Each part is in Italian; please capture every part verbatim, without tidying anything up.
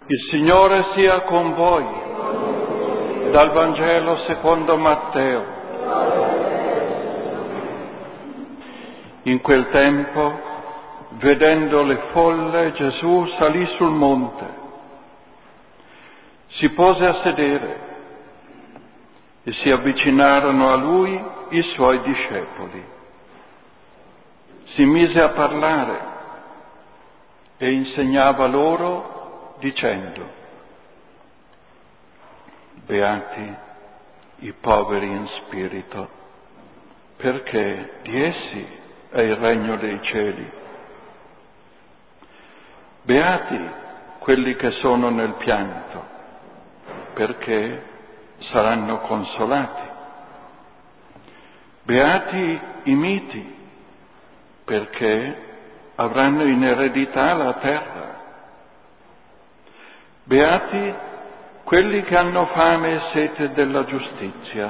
Il Signore sia con voi. Dal Vangelo secondo Matteo. In quel tempo, vedendo le folle, Gesù salì sul monte, si pose a sedere e si avvicinarono a lui i suoi discepoli. Si mise a parlare e insegnava loro dicendo: beati i poveri in spirito, perché di essi è il regno dei cieli. Beati quelli che sono nel pianto, perché saranno consolati. Beati i miti, perché avranno in eredità la terra. Beati quelli che hanno fame e sete della giustizia,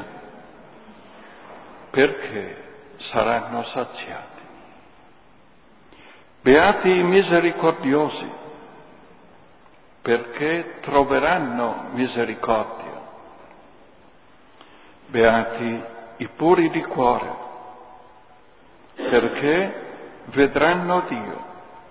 perché saranno saziati. Beati i misericordiosi, perché troveranno misericordia. Beati i puri di cuore, perché vedranno Dio.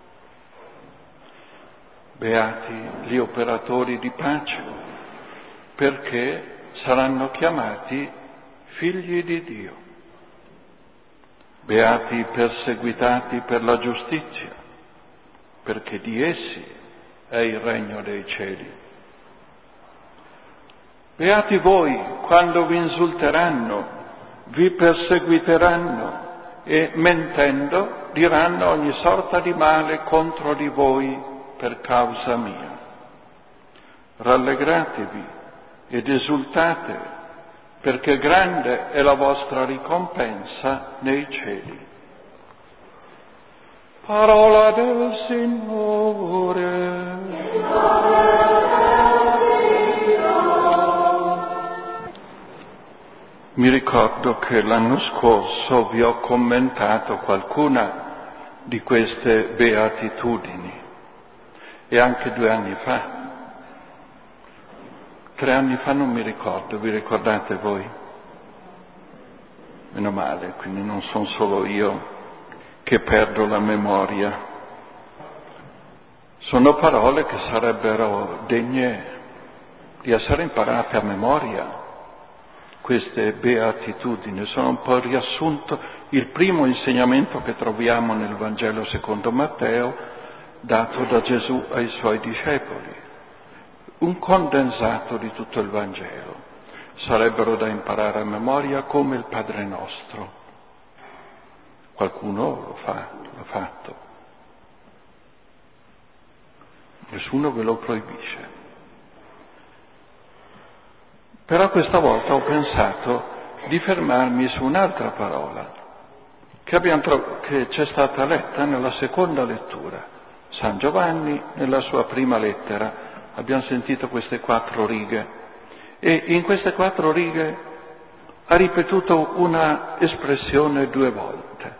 Beati gli operatori di pace, perché saranno chiamati figli di Dio. Beati i perseguitati per la giustizia, perché di essi è il regno dei cieli. Beati voi quando vi insulteranno, vi perseguiteranno e mentendo diranno ogni sorta di male contro di voi per causa mia. Rallegratevi ed esultate, perché grande è la vostra ricompensa nei cieli. Parola del Signore. Mi ricordo che l'anno scorso vi ho commentato qualcuna di queste beatitudini, e anche due anni fa. Tre anni fa non mi ricordo, vi ricordate voi? Meno male, quindi non sono solo io che perdo la memoria. Sono parole che sarebbero degne di essere imparate a memoria, queste beatitudini. Sono un po' il riassunto, il primo insegnamento che troviamo nel Vangelo secondo Matteo, dato da Gesù ai suoi discepoli. Un condensato di tutto il Vangelo. Sarebbero da imparare a memoria come il Padre Nostro. Qualcuno lo fa, l'ha fatto. Nessuno ve lo proibisce. Però questa volta ho pensato di fermarmi su un'altra parola che, abbiamo tro- che c'è stata letta nella seconda lettura. San Giovanni, nella sua prima lettera, abbiamo sentito queste quattro righe, e in queste quattro righe ha ripetuto una espressione due volte,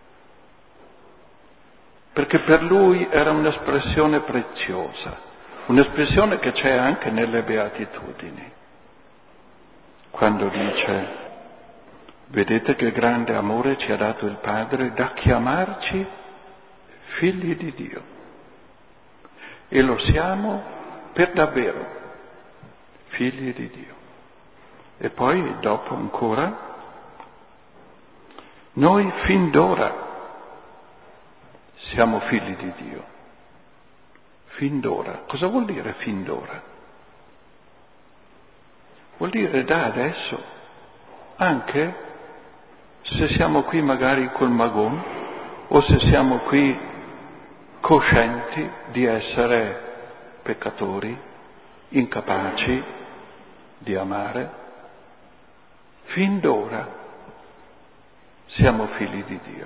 perché per lui era un'espressione preziosa, un'espressione che c'è anche nelle beatitudini, quando dice: vedete che grande amore ci ha dato il Padre da chiamarci figli di Dio. E lo siamo per davvero, figli di Dio. E poi dopo ancora, noi fin d'ora siamo figli di Dio. Fin d'ora. Cosa vuol dire fin d'ora? Vuol dire da adesso, anche se siamo qui magari col magone, o se siamo qui coscienti di essere peccatori, incapaci di amare, fin d'ora siamo figli di Dio.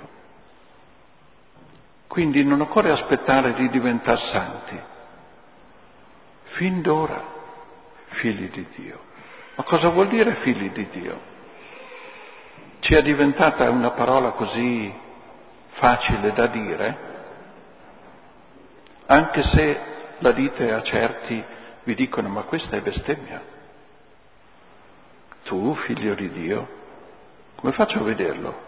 Quindi non occorre aspettare di diventare santi. Fin d'ora figli di Dio. Ma cosa vuol dire figli di Dio? Ci è diventata una parola così facile da dire, anche se la dite a certi, vi dicono: ma questa è bestemmia. Tu, figlio di Dio, come faccio a vederlo?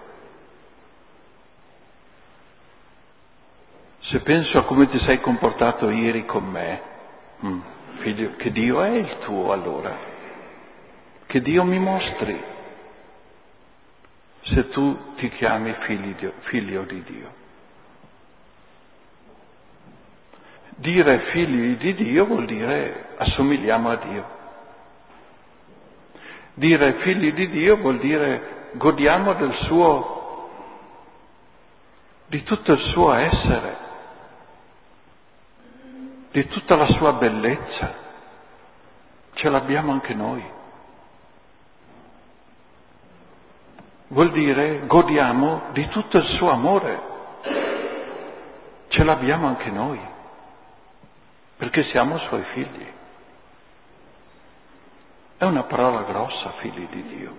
Se penso a come ti sei comportato ieri con me, mm, figlio, che Dio è il tuo allora? Che Dio mi mostri se tu ti chiami figlio di, figlio di Dio. Dire figli di Dio vuol dire assomigliamo a Dio. Dire figli di Dio vuol dire godiamo del suo, di tutto il suo essere, di tutta la sua bellezza. Ce l'abbiamo anche noi. Vuol dire godiamo di tutto il suo amore. Ce l'abbiamo anche noi, perché siamo suoi figli. È una parola grossa, figli di Dio.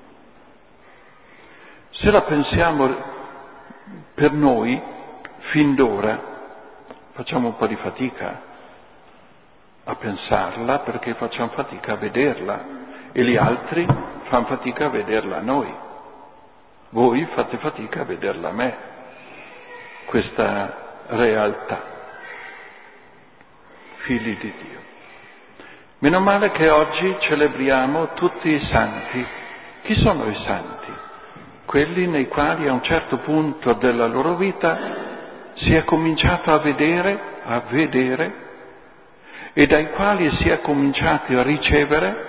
Se la pensiamo per noi, fin d'ora, facciamo un po' di fatica a pensarla, perché facciamo fatica a vederla e gli altri fanno fatica a vederla a noi. Voi fate fatica a vederla a me, questa realtà. Figli di Dio. Meno male che oggi celebriamo tutti i santi. Chi sono i santi? Quelli nei quali a un certo punto della loro vita si è cominciato a vedere, a vedere, e dai quali si è cominciati a ricevere,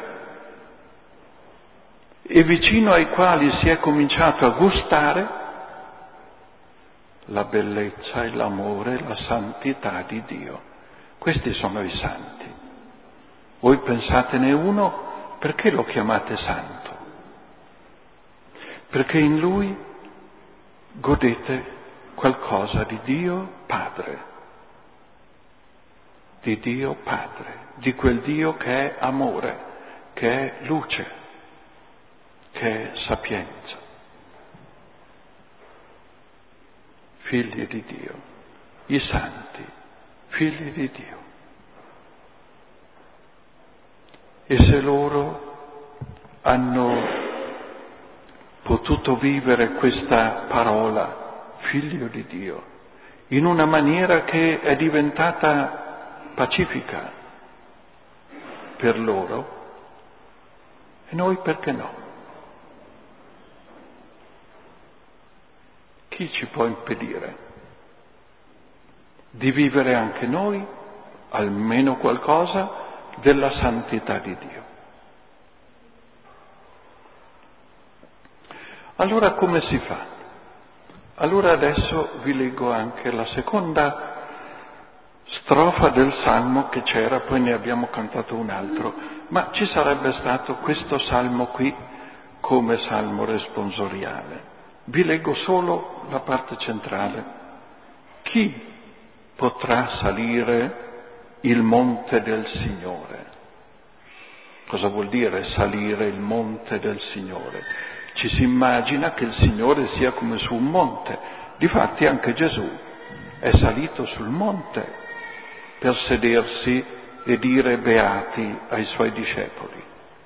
e vicino ai quali si è cominciato a gustare la bellezza e l'amore, la santità di Dio. Questi sono i santi. Voi pensatene uno, perché lo chiamate santo? Perché in lui godete qualcosa di Dio Padre, di Dio Padre, di quel Dio che è amore, che è luce, che è sapienza. Figli di Dio, i santi, figli di Dio. E se loro hanno potuto vivere questa parola, figlio di Dio, in una maniera che è diventata pacifica per loro, e noi perché no? Chi ci può impedire di vivere anche noi almeno qualcosa della santità di Dio? Allora come si fa? Allora adesso vi leggo anche la seconda strofa del Salmo che c'era, poi ne abbiamo cantato un altro, ma ci sarebbe stato questo Salmo qui come Salmo responsoriale. Vi leggo solo la parte centrale. Chi potrà salire il monte del Signore? Cosa vuol dire salire il monte del Signore? Ci si immagina che il Signore sia come su un monte. Difatti anche Gesù è salito sul monte per sedersi e dire beati ai suoi discepoli.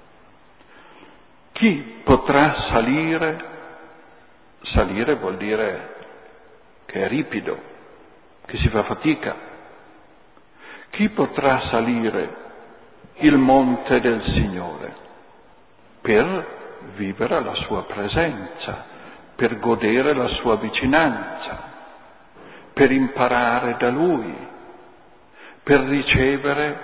Chi potrà salire? Salire vuol dire che è ripido, che si fa fatica. Chi potrà salire il monte del Signore per vivere alla sua presenza, per godere la sua vicinanza, per imparare da Lui, per ricevere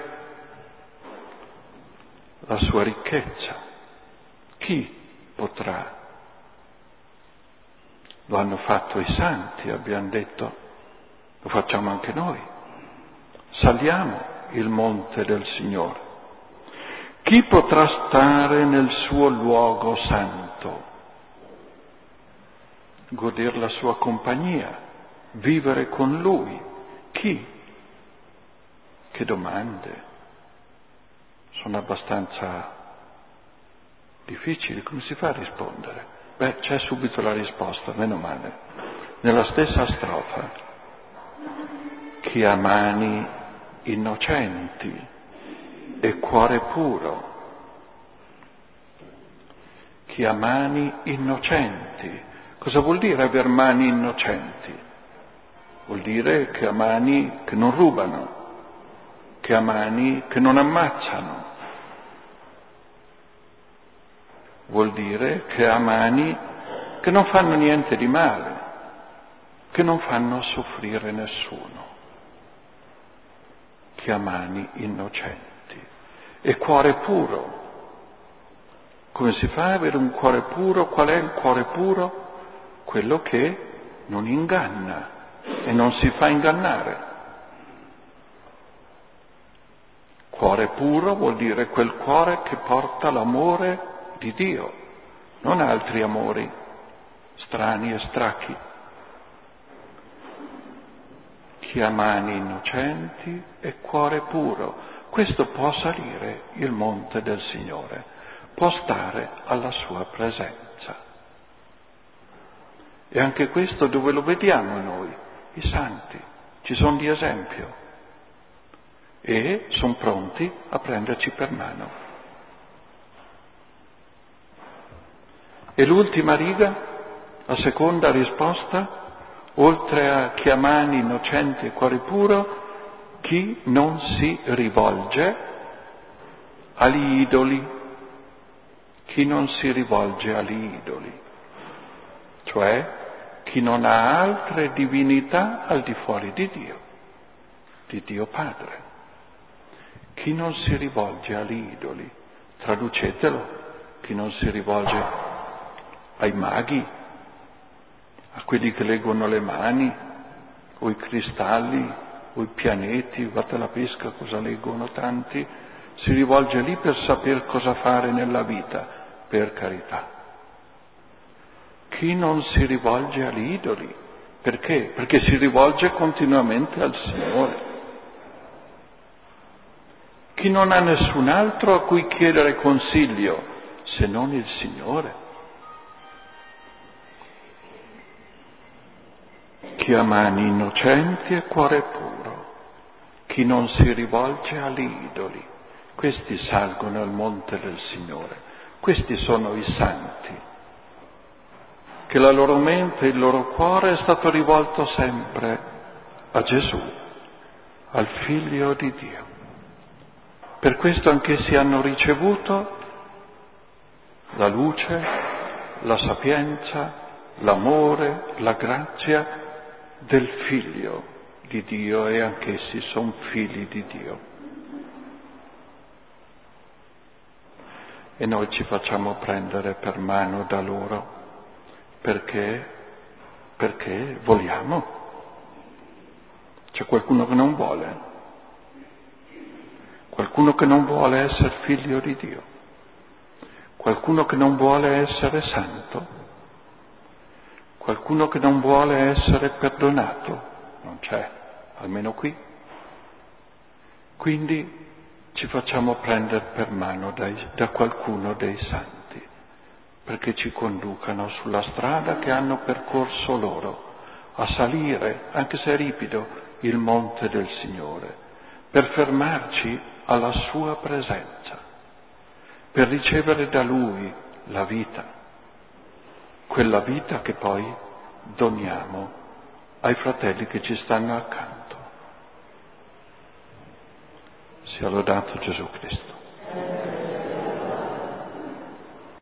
la sua ricchezza? Chi potrà? Lo hanno fatto i santi, abbiamo detto, lo facciamo anche noi. Saliamo il monte del Signore. Chi potrà stare nel suo luogo santo? Goder la sua compagnia, vivere con Lui. Chi? Che domande? Sono abbastanza difficili, come si fa a rispondere? Beh, c'è subito la risposta, meno male. Nella stessa strofa, chi ha mani innocenti e cuore puro. Chi ha mani innocenti. Cosa vuol dire aver mani innocenti? Vuol dire che ha mani che non rubano, che ha mani che non ammazzano. Vuol dire che ha mani che non fanno niente di male, che non fanno soffrire nessuno. Chi ha mani innocenti. E cuore puro. Come si fa ad avere un cuore puro? Qual è il cuore puro? Quello che non inganna e non si fa ingannare. Cuore puro vuol dire quel cuore che porta l'amore di Dio, non altri amori strani e stracchi. Chi ha mani innocenti e cuore puro, questo può salire il monte del Signore, può stare alla sua presenza. E anche questo dove lo vediamo noi? I santi, ci sono di esempio e sono pronti a prenderci per mano. E l'ultima riga, la seconda risposta, oltre a chi ha mani innocenti e cuore puro, chi non si rivolge agli idoli, chi non si rivolge agli idoli, cioè chi non ha altre divinità al di fuori di Dio, di Dio Padre. Chi non si rivolge agli idoli, traducetelo, chi non si rivolge ai maghi, a quelli che leggono le mani, o i cristalli, o i pianeti, guarda la pesca cosa leggono tanti, si rivolge lì per saper cosa fare nella vita, per carità. Chi non si rivolge agli idoli, perché? Perché si rivolge continuamente al Signore. Chi non ha nessun altro a cui chiedere consiglio se non il Signore. Chi ha mani innocenti e cuore puro, chi non si rivolge agli idoli, questi salgono al monte del Signore, questi sono i santi, che la loro mente e il loro cuore è stato rivolto sempre a Gesù, al Figlio di Dio. Per questo anch'essi hanno ricevuto la luce, la sapienza, l'amore, la grazia del Figlio di Dio e anch'essi sono figli di Dio. E noi ci facciamo prendere per mano da loro perché, perché vogliamo. C'è qualcuno che non vuole, qualcuno che non vuole essere figlio di Dio, qualcuno che non vuole essere santo, qualcuno che non vuole essere perdonato, non c'è, almeno qui. Quindi ci facciamo prendere per mano dai, da qualcuno dei santi, perché ci conducano sulla strada che hanno percorso loro, a salire, anche se è ripido, il monte del Signore, per fermarci alla sua presenza, per ricevere da Lui la vita, quella vita che poi doniamo ai fratelli che ci stanno accanto. Sia lodato Gesù Cristo.